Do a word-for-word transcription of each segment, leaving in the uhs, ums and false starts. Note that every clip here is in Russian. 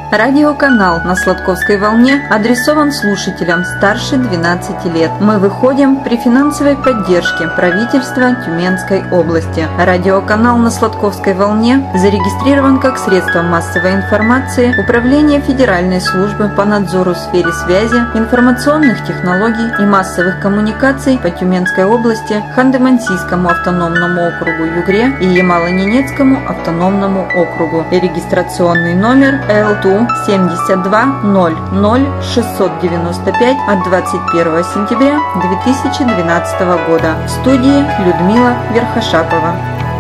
Радиоканал на Сладковской волне адресован слушателям старше двенадцати лет. Мы выходим при финансовой поддержке правительства Тюменской области. Радиоканал на Сладковской волне зарегистрирован как средство массовой информации Управления Федеральной службы по надзору в сфере связи, информационных технологий и массовых коммуникаций по Тюменской области, Ханты-Мансийскому автономному округу Югре и Ямало-Ненецкому автономному округу. Регистрационный номер эл ту семьдесят два ноль ноль шестьсот девяносто пять от двадцать первого сентября две тысячи двенадцатого года. В студии Людмила Верхошапова.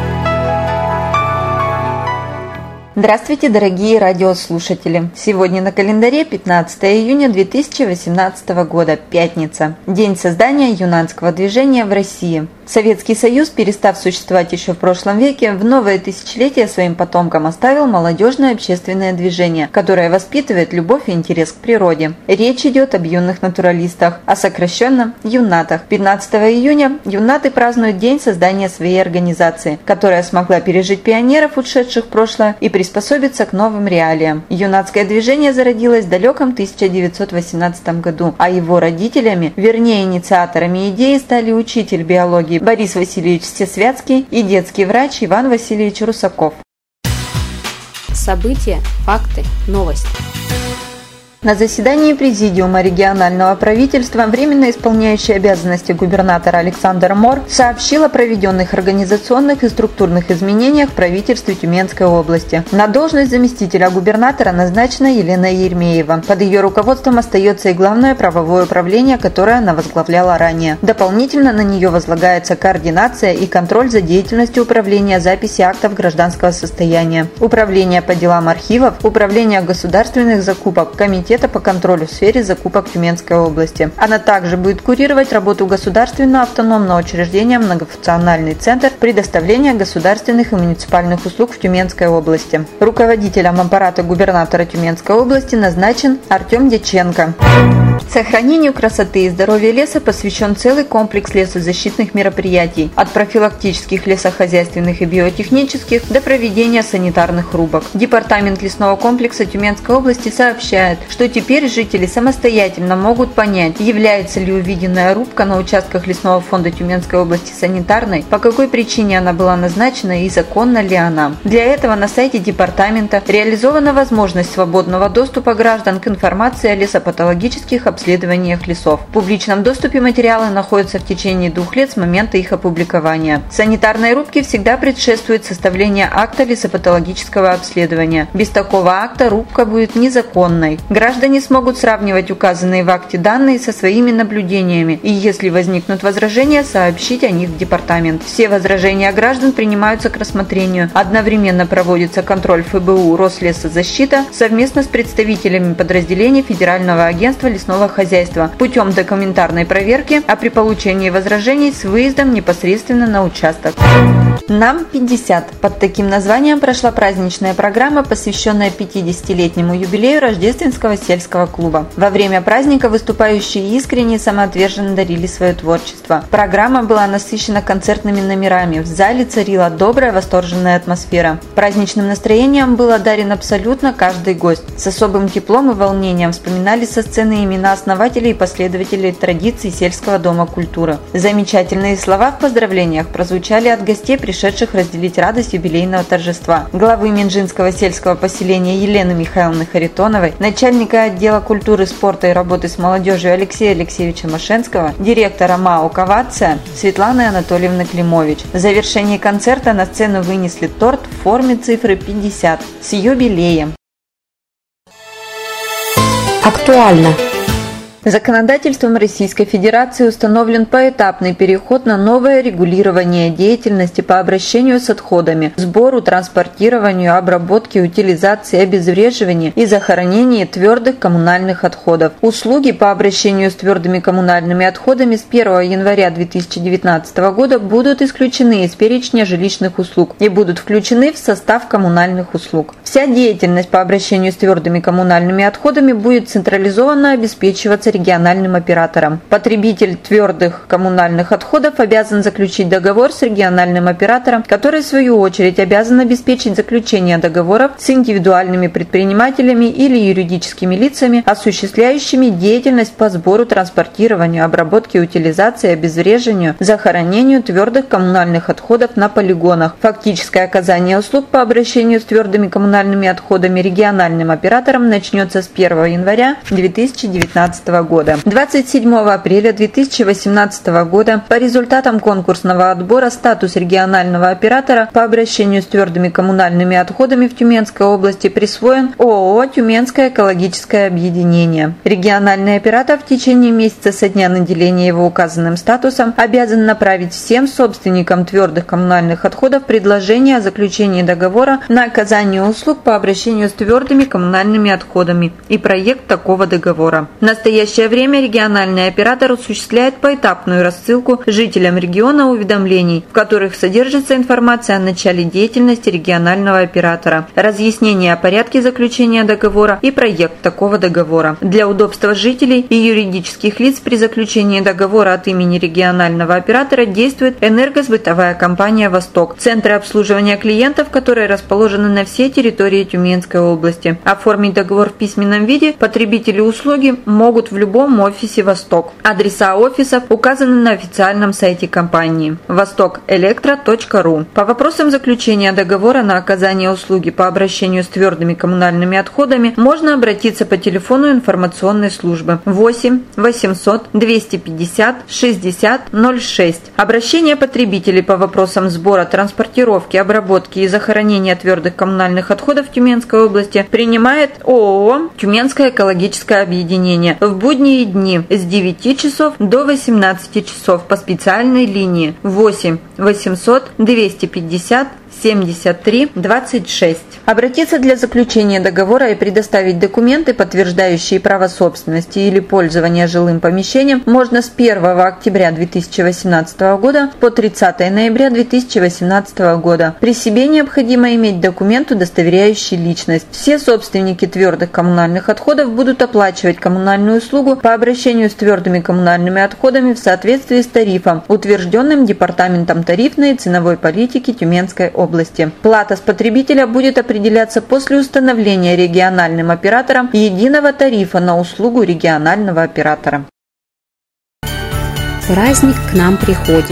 Здравствуйте, дорогие радиослушатели! Сегодня на календаре пятнадцатое июня две тысячи восемнадцатого года, пятница. День создания юнацкого движения в России. Советский Союз, перестав существовать еще в прошлом веке, в новое тысячелетие своим потомкам оставил молодежное общественное движение, которое воспитывает любовь и интерес к природе. Речь идет об юных натуралистах, а сокращенно юнатах. пятнадцатого июня юнаты празднуют день создания своей организации, которая смогла пережить пионеров, ушедших в прошлое, и приспособиться к новым реалиям. Юнацкое движение зародилось в далеком тысяча девятьсот восемнадцатом году, а его родителями, вернее инициаторами идеи, стали учитель биологии Борис Васильевич Всесвятский и детский врач Иван Васильевич Русаков. События, факты, новости. На заседании Президиума регионального правительства временно исполняющий обязанности губернатора Александр Мор сообщил о проведенных организационных и структурных изменениях в правительстве Тюменской области. На должность заместителя губернатора назначена Елена Еремеева. Под ее руководством остается и главное правовое управление, которое она возглавляла ранее. Дополнительно на нее возлагается координация и контроль за деятельностью управления записи актов гражданского состояния, управление по делам архивов, управление государственных закупок, комитет по контролю в сфере закупок Тюменской области. Она также будет курировать работу государственного автономного учреждения «Многофункциональный центр предоставления государственных и муниципальных услуг в Тюменской области». Руководителем аппарата губернатора Тюменской области назначен Артем Дьяченко. Сохранению красоты и здоровья леса посвящен целый комплекс лесозащитных мероприятий, от профилактических лесохозяйственных и биотехнических до проведения санитарных рубок. Департамент лесного комплекса Тюменской области сообщает, что теперь жители самостоятельно могут понять, является ли увиденная рубка на участках лесного фонда Тюменской области санитарной, по какой причине она была назначена и законна ли она. Для этого на сайте департамента реализована возможность свободного доступа граждан к информации о лесопатологических обследованиях лесов. В публичном доступе материалы находятся в течение двух лет с момента их опубликования. Санитарной рубке всегда предшествует составление акта лесопатологического обследования. Без такого акта рубка будет незаконной. Граждане смогут сравнивать указанные в акте данные со своими наблюдениями и, если возникнут возражения, сообщить о них в департамент. Все возражения граждан принимаются к рассмотрению. Одновременно проводится контроль эф бэ у Рослесозащита совместно с представителями подразделений Федерального агентства лесного хозяйства путем документарной проверки, а при получении возражений с выездом непосредственно на участок. Нам пятьдесят. Под таким названием прошла праздничная программа, посвященная пятидесятилетнему юбилею Рождественского сельского клуба. Во время праздника выступающие искренне и самоотверженно дарили свое творчество. Программа была насыщена концертными номерами. В зале царила добрая, восторженная атмосфера. Праздничным настроением был одарен абсолютно каждый гость. С особым теплом и волнением вспоминали со сцены имена основателей и последователей традиций сельского дома культуры. Замечательные слова в поздравлениях прозвучали от гостей, пришедших разделить радость юбилейного торжества. Главы Минжинского сельского поселения Елены Михайловны Харитоновой, начальника отдела культуры, спорта и работы с молодежью Алексея Алексеевича Машенского, директора МАО «Ковация» Светланы Анатольевны Климович. В завершении концерта на сцену вынесли торт в форме цифры пятьдесят с юбилеем. Актуально. Законодательством Российской Федерации установлен поэтапный переход на новое регулирование деятельности по обращению с отходами, сбору, транспортированию, обработке, утилизации, обезвреживанию и захоронению твердых коммунальных отходов. Услуги по обращению с твердыми коммунальными отходами с первого января две тысячи девятнадцатого года будут исключены из перечня жилищных услуг и будут включены в состав коммунальных услуг. Вся деятельность по обращению с твердыми коммунальными отходами будет централизованно обеспечиваться региональным оператором. Потребитель твердых коммунальных отходов обязан заключить договор с региональным оператором, который в свою очередь обязан обеспечить заключение договоров с индивидуальными предпринимателями или юридическими лицами, осуществляющими деятельность по сбору, транспортированию, обработке, утилизации, обезвреживанию, захоронению твердых коммунальных отходов на полигонах. Фактическое оказание услуг по обращению с твердыми коммунальными отходами региональным оператором начнется с первого января две тысячи девятнадцатого года. двадцать седьмого апреля две тысячи восемнадцатого года по результатам конкурсного отбора статус регионального оператора по обращению с твердыми коммунальными отходами в Тюменской области присвоен ООО «Тюменское экологическое объединение». Региональный оператор в течение месяца со дня наделения его указанным статусом обязан направить всем собственникам твердых коммунальных отходов предложение о заключении договора на оказание услуг по обращению с твердыми коммунальными отходами и проект такого договора. В настоящее время региональный оператор осуществляет поэтапную рассылку жителям региона уведомлений, в которых содержится информация о начале деятельности регионального оператора, разъяснение о порядке заключения договора и проект такого договора. Для удобства жителей и юридических лиц при заключении договора от имени регионального оператора действует энергосбытовая компания «Восток», центры обслуживания клиентов, которые расположены на всей территории Тюменской области. Оформить договор в письменном виде потребители услуги могут в любом офисе «Восток». Адреса офисов указаны на официальном сайте компании восток электро точка ру. По вопросам заключения договора на оказание услуги по обращению с твердыми коммунальными отходами можно обратиться по телефону информационной службы восемь восемьсот двести пятьдесят шестьдесят ноль шесть. Обращение потребителей по вопросам сбора, транспортировки, обработки и захоронения твердых коммунальных отходов в Тюменской области принимает ООО «Тюменское экологическое объединение» в будние дни с девяти часов до восемнадцати часов по специальной линии восемь восемьсот двести пятьдесят семьдесят три двадцать шесть. Обратиться для заключения договора и предоставить документы, подтверждающие право собственности или пользования жилым помещением, можно с первого октября две тысячи восемнадцатого года по тридцатого ноября две тысячи восемнадцатого года. При себе необходимо иметь документ, удостоверяющий личность. Все собственники твердых коммунальных отходов будут оплачивать коммунальную услугу по обращению с твердыми коммунальными отходами в соответствии с тарифом, утвержденным Департаментом тарифной и ценовой политики Тюменской области. области. Плата с потребителя будет определяться после установления региональным оператором единого тарифа на услугу регионального оператора. Праздник к нам приходит.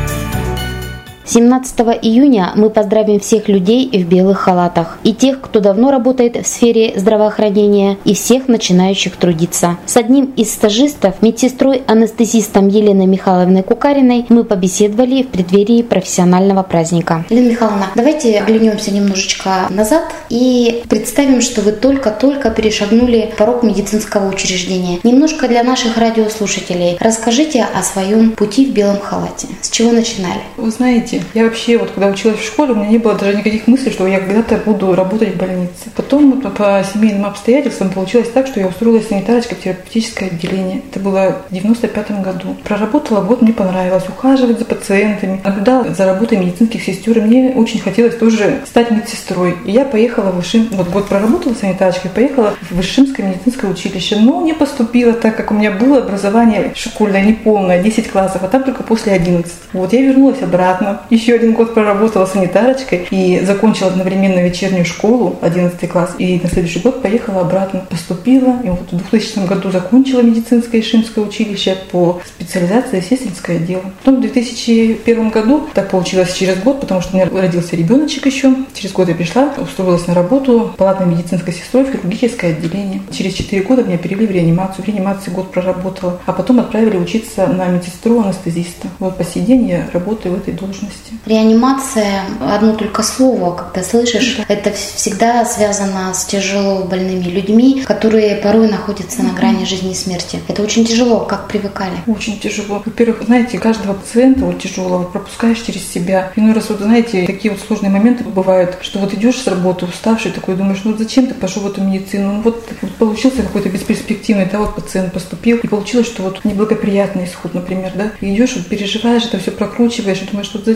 семнадцатого июня мы поздравим всех людей в белых халатах, и тех, кто давно работает в сфере здравоохранения, и всех начинающих трудиться. С одним из стажистов, медсестрой-анестезистом Еленой Михайловной Кукариной, мы побеседовали в преддверии профессионального праздника. Елена Михайловна, давайте оглянемся немножечко назад и представим, что вы только-только перешагнули порог медицинского учреждения. Немножко для наших радиослушателей расскажите о своем пути в белом халате. С чего начинали? Вы знаете, я вообще, вот когда училась в школе, у меня не было даже никаких мыслей, что я когда-то буду работать в больнице. Потом вот, по семейным обстоятельствам получилось так, что я устроилась санитарочкой в терапевтическое отделение. Это было в девяносто пятом году. Проработала год, мне понравилось ухаживать за пациентами, наблюдала за работой медицинских сестер, и мне очень хотелось тоже стать медсестрой. И я поехала в Вышим, вот год проработала санитарочкой, поехала в Вышимское медицинское училище, но не поступила, так как у меня было образование школьное, неполное, десять классов, а там только после одиннадцати. Вот я вернулась обратно. Еще один год проработала санитарочкой и закончила одновременно вечернюю школу, одиннадцатый класс, и на следующий год поехала обратно. Поступила, и вот в двухтысячном году закончила медицинское Ишимское училище по специализации сестринское дело. Потом в две тысячи первом году, так получилось через год, потому что у меня родился ребеночек еще, через год я пришла, устроилась на работу палатной медицинской сестрой в хирургическое отделение. Через четыре года меня перевели в реанимацию, в реанимации год проработала, а потом отправили учиться на медсестру-анестезиста. Вот по сей день я работаю в этой должности. Реанимация, одно только слово, когда слышишь, да. Это всегда связано с тяжело больными людьми, которые порой находятся на грани жизни и смерти. Это очень тяжело, как привыкали? Очень тяжело. Во-первых, знаете, каждого пациента вот тяжелого пропускаешь через себя. Иной раз, вот, знаете, такие вот сложные моменты бывают, что вот идешь с работы уставший, такой думаешь, ну зачем ты пошел в эту медицину? Ну вот, вот получился какой-то бесперспективный, да, вот пациент поступил, и получилось, что вот неблагоприятный исход, например, да. И идешь, вот, переживаешь, это все прокручиваешь, и думаешь, вот зачем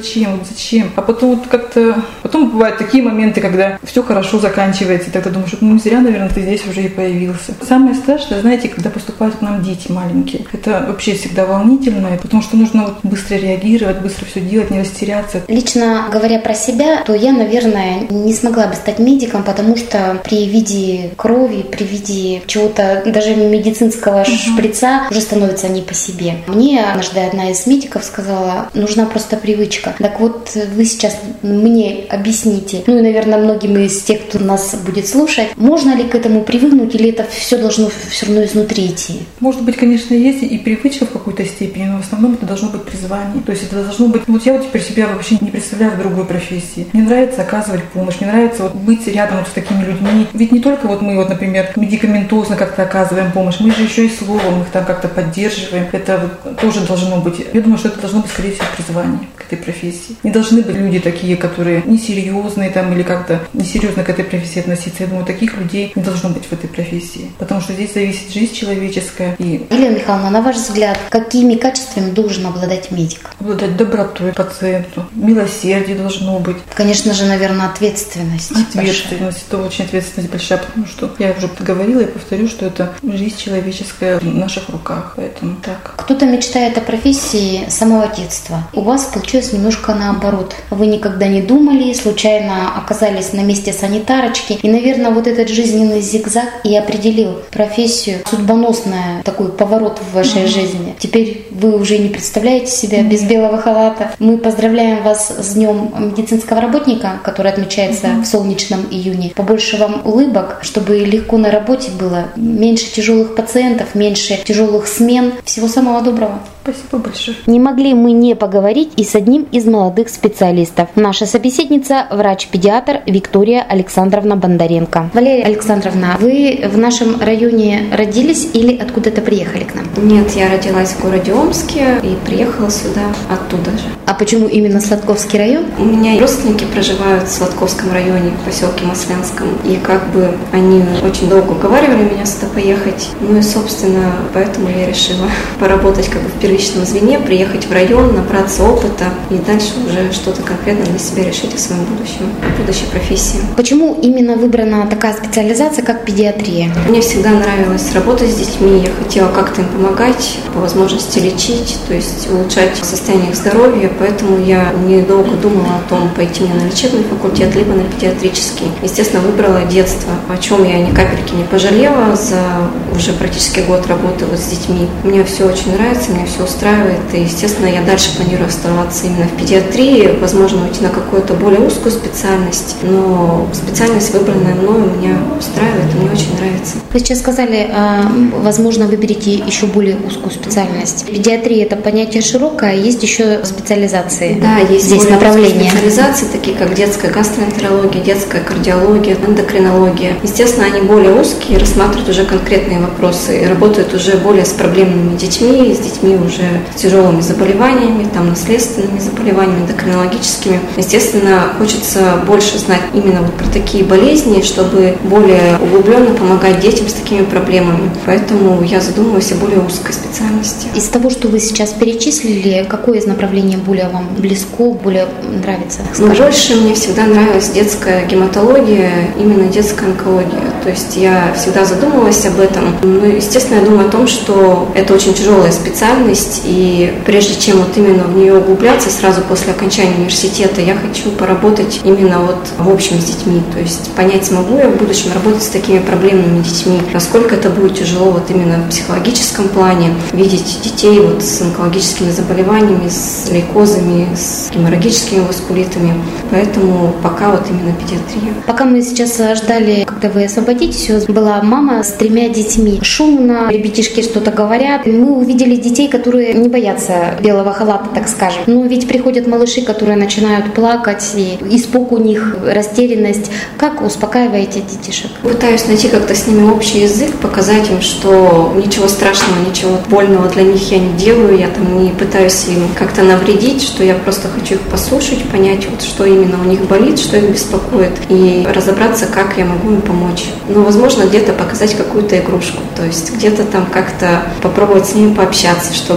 зачем, вот зачем. А потом вот как-то, потом бывают такие моменты, когда все хорошо заканчивается, и тогда думаешь, ну зря, наверное, ты здесь уже и появился. Самое страшное, знаете, когда поступают к нам дети маленькие. Это вообще всегда волнительно, потому что нужно вот быстро реагировать, быстро все делать, не растеряться. Лично говоря про себя, то я, наверное, не смогла бы стать медиком, потому что при виде крови, при виде чего-то, даже медицинского uh-huh. шприца, уже становится не по себе. Мне однажды одна из медиков сказала, нужна просто привычка. Так вот, вы сейчас мне объясните, ну и, наверное, многим из тех, кто нас будет слушать, можно ли к этому привыкнуть, или это все должно все равно изнутри идти? Может быть, конечно, есть и привычка в какой-то степени, но в основном это должно быть призвание. То есть это должно быть... Вот я вот теперь себя вообще не представляю в другой профессии. Мне нравится оказывать помощь, мне нравится вот быть рядом вот с такими людьми. Ведь не только вот мы, вот, например, медикаментозно как-то оказываем помощь, мы же еще и словом их там как-то поддерживаем. Это вот тоже должно быть. Я думаю, что это должно быть, скорее всего, призвание к этой профессии. Не должны быть люди такие, которые несерьезные там или как-то несерьезно к этой профессии относиться. Я думаю, таких людей не должно быть в этой профессии. Потому что здесь зависит жизнь человеческая. И... Елена Михайловна, на ваш взгляд, какими качествами должен обладать медик? Обладать добротой пациенту, милосердие должно быть. Конечно же, наверное, ответственность. Ответственность. Это очень ответственность большая, потому что я уже говорила и повторю, что это жизнь человеческая в наших руках. Поэтому так. Кто-то мечтает о профессии с самого детства. У вас получилось немножко наоборот. Вы никогда не думали, случайно оказались на месте санитарочки. И, наверное, вот этот жизненный зигзаг и определил профессию, судьбоносный такой поворот в вашей mm-hmm. жизни. Теперь вы уже не представляете себя mm-hmm. без белого халата. Мы поздравляем вас с Днем медицинского работника, который отмечается mm-hmm. в солнечном июне. Побольше вам улыбок, чтобы легко на работе было, меньше тяжелых пациентов, меньше тяжелых смен. Всего самого доброго. Спасибо большое. Не могли мы не поговорить и с одним из молодых специалистов. Наша собеседница – врач-педиатр Виктория Александровна Бондаренко. Валерия Александровна, вы в нашем районе родились или откуда-то приехали к нам? Нет, я родилась в городе Омске и приехала сюда оттуда же. А почему именно Сладковский район? У меня родственники проживают в Сладковском районе, в поселке Маслянском. И как бы они очень долго уговаривали меня сюда поехать. Ну и, собственно, поэтому я решила поработать как бы в первичном звене, приехать в район, набраться опыта и дальше уже что-то конкретно для себя решить о своем будущем, о будущей профессии. Почему именно выбрана такая специализация, как педиатрия? Мне всегда нравилось работать с детьми, я хотела как-то им помогать, по возможности лечить, то есть улучшать состояние их здоровья, поэтому я недолго думала о том, пойти мне на лечебный факультет, либо на педиатрический. Естественно, выбрала детство, о чем я ни капельки не пожалела за уже практически год работы вот с детьми. Мне все очень нравится, мне все устраивает, и, естественно, я дальше планирую оставаться именно в педиатрии, возможно, уйти на какую-то более узкую специальность, но специальность, выбранная мною, меня устраивает, и мне очень нравится. Вы сейчас сказали, возможно, выберете еще более узкую специальность. Педиатрия – это понятие широкое, есть еще специализации. Да, есть здесь более направления. Специализации, такие как детская гастроэнтерология, детская кардиология, эндокринология. Естественно, они более узкие, рассматривают уже конкретные вопросы, и работают уже более с проблемными детьми, с детьми уже с тяжелыми заболеваниями, там, наследственными заболеваниями, эндокринологическими. Естественно, хочется больше знать именно вот про такие болезни, чтобы более углубленно помогать детям с такими проблемами. Поэтому я задумываюсь о более узкой специальности. Из того, что вы сейчас перечислили, какое из направлений более вам близко, более нравится? Ну, больше мне всегда нравилась детская гематология, именно детская онкология. То есть я всегда задумывалась об этом. Ну, естественно, я думаю о том, что это очень тяжелая специальность, и прежде чем вот именно в нее углубляться, сразу после окончания университета, я хочу поработать именно вот в общем с детьми. То есть понять, смогу я в будущем работать с такими проблемными детьми, насколько это будет тяжело вот именно в психологическом плане, видеть детей вот с онкологическими заболеваниями, с лейкозами, с геморрагическими васкулитами. Поэтому пока вот именно педиатрия. Пока мы сейчас ждали, когда вы освободитесь, у вас была мама с тремя детьми. Шумно, ребятишки что-то говорят. Мы увидели детей, которые не боятся белого халата, так скажем. Но ведь приходят малыши, которые начинают плакать, и испуг у них, растерянность. Как успокаиваете детишек? Пытаюсь найти как-то с ними общий язык, показать им, что ничего страшного, ничего больного для них я не делаю, я там не пытаюсь им как-то навредить, что я просто хочу их послушать, понять, вот, что именно у них болит, что их беспокоит, и разобраться, как я могу им помочь. Ну, возможно, где-то показать какую-то игрушку, то есть где-то там как-то попробовать с ними пообщаться, чтобы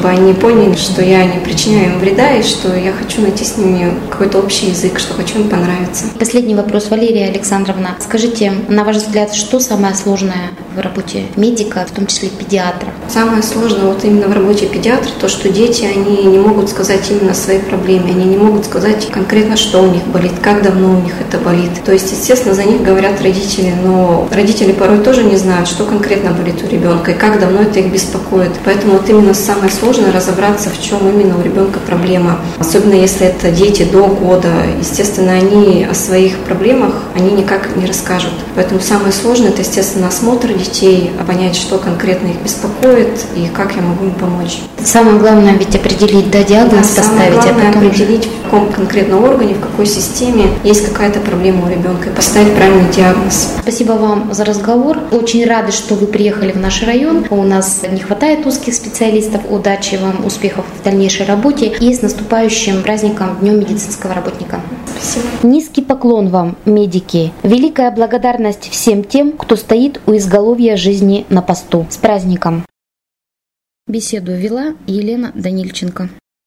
чтобы они поняли, что я не причиняю им вреда и что я хочу найти с ними какой-то общий язык, что хочу им понравиться. Последний вопрос, Валерия Александровна. Скажите, на ваш взгляд, что самое сложное в работе медика, в том числе педиатра? Самое сложное вот именно в работе педиатра, то, что дети, они не могут сказать именно о своей проблеме, они не могут сказать конкретно, что у них болит, как давно у них это болит. То есть, естественно, за них говорят родители, но родители порой тоже не знают, что конкретно болит у ребенка и как давно это их беспокоит. Поэтому вот именно самое сложное разобраться, в чем именно у ребенка проблема. Особенно если это дети до года. Естественно, они о своих проблемах они никак не расскажут. Поэтому самое сложное это, естественно, осмотр детей, понять, что конкретно их беспокоит и как я могу им помочь. Самое главное ведь определить, да, диагноз да, поставить, самое главное а потом определить, в каком конкретном органе, в какой системе есть какая-то проблема у ребенка и поставить правильный диагноз. Спасибо вам за разговор. Очень рады, что вы приехали в наш район. У нас не хватает узких специалистов. Удачи вам, успехов в дальнейшей работе и с наступающим праздником Днем медицинского работника. Спасибо. Низкий поклон вам, медики. Великая благодарность всем тем, кто стоит у изголовья жизни на посту. С праздником! Беседу вела Елена Данильченко.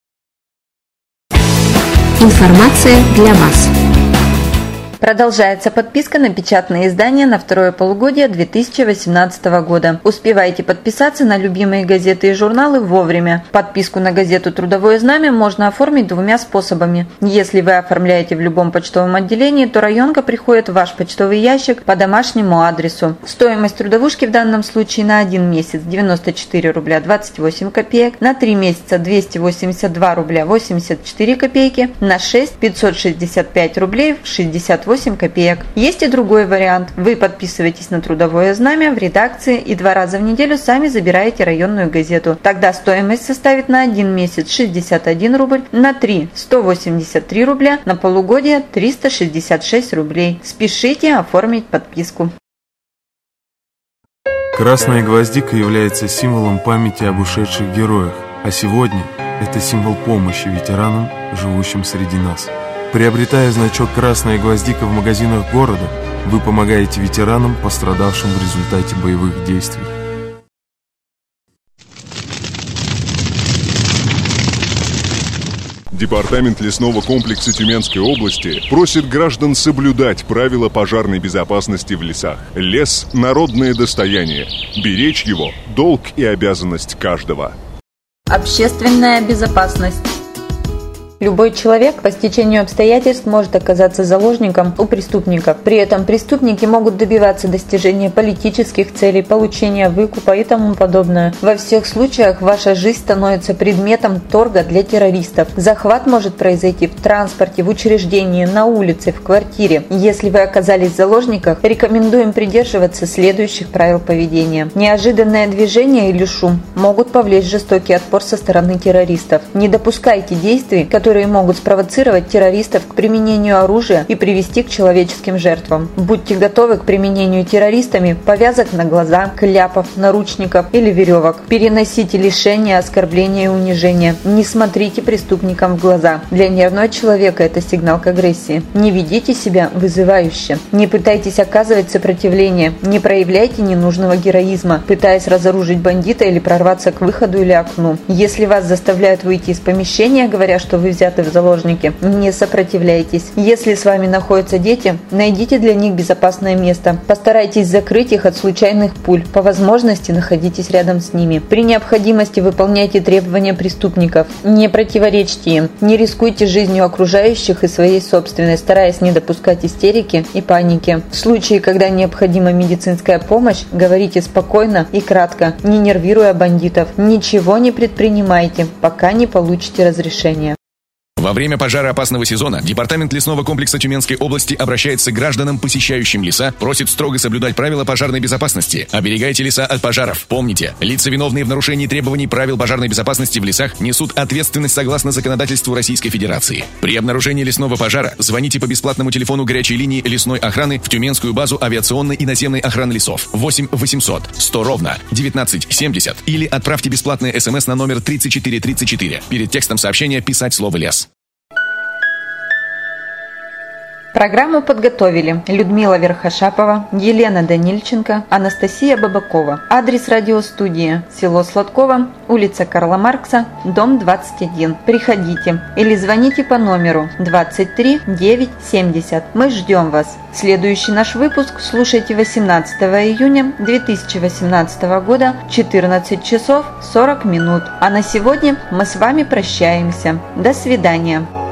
Информация для вас. Продолжается подписка на печатные издания на второе полугодие две тысячи восемнадцатого года. Успевайте подписаться на любимые газеты и журналы вовремя. Подписку на газету «Трудовое знамя» можно оформить двумя способами. Если вы оформляете в любом почтовом отделении, то районка приходит в ваш почтовый ящик по домашнему адресу. Стоимость трудовушки в данном случае на один месяц девяносто четыре рубля двадцать восемь копеек, на три месяца двести восемьдесят два рубля восемьдесят четыре копейки, на шесть пятьсот шестьдесят пять рублей шестьдесят восемь копеек. Есть и другой вариант. Вы подписываетесь на «Трудовое знамя» в редакции и два раза в неделю сами забираете районную газету. Тогда стоимость составит на один месяц шестьдесят один рубль, на три – сто восемьдесят три рубля, на полугодие – триста шестьдесят шесть рублей. Спешите оформить подписку. Красная гвоздика является символом памяти об ушедших героях, а сегодня это символ помощи ветеранам, живущим среди нас. Приобретая значок «Красная гвоздика» в магазинах города, вы помогаете ветеранам, пострадавшим в результате боевых действий. Департамент лесного комплекса Тюменской области просит граждан соблюдать правила пожарной безопасности в лесах. Лес – народное достояние. Беречь его – долг и обязанность каждого. Общественная безопасность. Любой человек по стечению обстоятельств может оказаться заложником у преступников. При этом преступники могут добиваться достижения политических целей, получения выкупа и тому подобное. Во всех случаях ваша жизнь становится предметом торга для террористов. Захват может произойти в транспорте, в учреждении, на улице, в квартире. Если вы оказались в заложниках, рекомендуем придерживаться следующих правил поведения. Неожиданное движение или шум могут повлечь жестокий отпор со стороны террористов. Не допускайте действий, которые которые могут спровоцировать террористов к применению оружия и привести к человеческим жертвам. Будьте готовы к применению террористами повязок на глаза, кляпов, наручников или веревок. Переносите лишения, оскорбления и унижения. Не смотрите преступникам в глаза. Для нервного человека это сигнал к агрессии. Не ведите себя вызывающе. Не пытайтесь оказывать сопротивление. Не проявляйте ненужного героизма, пытаясь разоружить бандита или прорваться к выходу или окну. Если вас заставляют выйти из помещения, говоря, что вы взяты в заложники, не сопротивляйтесь. Если с вами находятся дети, найдите для них безопасное место. Постарайтесь закрыть их от случайных пуль. По возможности находитесь рядом с ними. При необходимости выполняйте требования преступников. Не противоречьте им. Не рискуйте жизнью окружающих и своей собственной, стараясь не допускать истерики и паники. В случае, когда необходима медицинская помощь, говорите спокойно и кратко, не нервируя бандитов. Ничего не предпринимайте, пока не получите разрешение. Во время пожароопасного сезона Департамент лесного комплекса Тюменской области обращается к гражданам, посещающим леса, просит строго соблюдать правила пожарной безопасности. Оберегайте леса от пожаров. Помните, лица, виновные в нарушении требований правил пожарной безопасности в лесах, несут ответственность согласно законодательству Российской Федерации. При обнаружении лесного пожара звоните по бесплатному телефону горячей линии лесной охраны в Тюменскую базу авиационной и наземной охраны лесов восемь восемьсот сто ровно девятнадцать семьдесят или отправьте бесплатный смс на номер тридцать четыре тридцать четыре. Перед текстом сообщения писать слово «лес». Программу подготовили Людмила Верхошапова, Елена Данильченко, Анастасия Бабакова. Адрес радиостудии: село Сладково, улица Карла Маркса, дом двадцать один. Приходите или звоните по номеру двадцать три девять семьдесят. Мы ждем вас. Следующий наш выпуск слушайте восемнадцатого июня две тысячи восемнадцатого года, четырнадцать часов сорок минут. А на сегодня мы с вами прощаемся. До свидания.